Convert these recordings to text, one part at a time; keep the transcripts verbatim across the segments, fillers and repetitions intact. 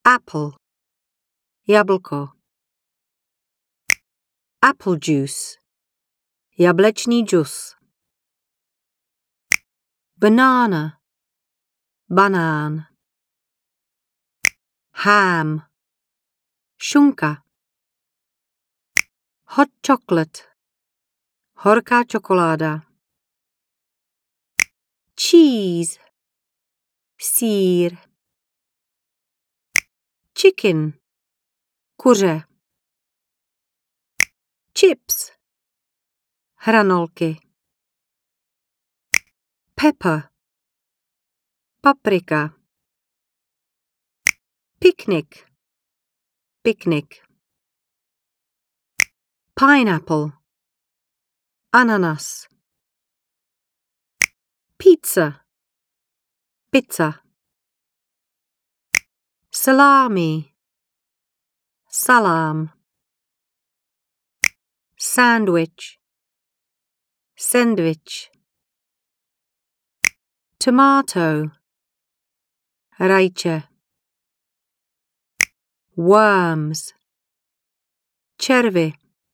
Apple. Jablko. Apple juice. Jablečný džus. Banana. Banán. Ham. Šunka. Hot chocolate. Horká čokoláda. Cheese. Sýr. Chicken. Kuře. Chips. Hranolky. Pepper. Paprika. Picnic. Picnic. Pineapple. Ananas. Pizza. Pizza. Salami. Salám. Sandwich. Sandwich. Tomato. Rajče. Worms. Červy.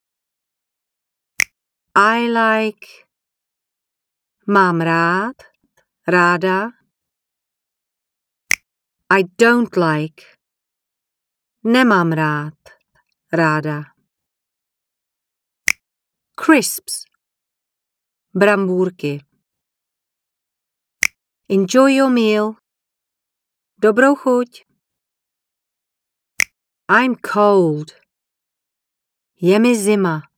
I like. Mám rád. Ráda. I don't like. Nemám rád. Ráda. Crisps. Brambůrky. Enjoy your meal. Dobrou chuť. I'm cold. Je mi zima.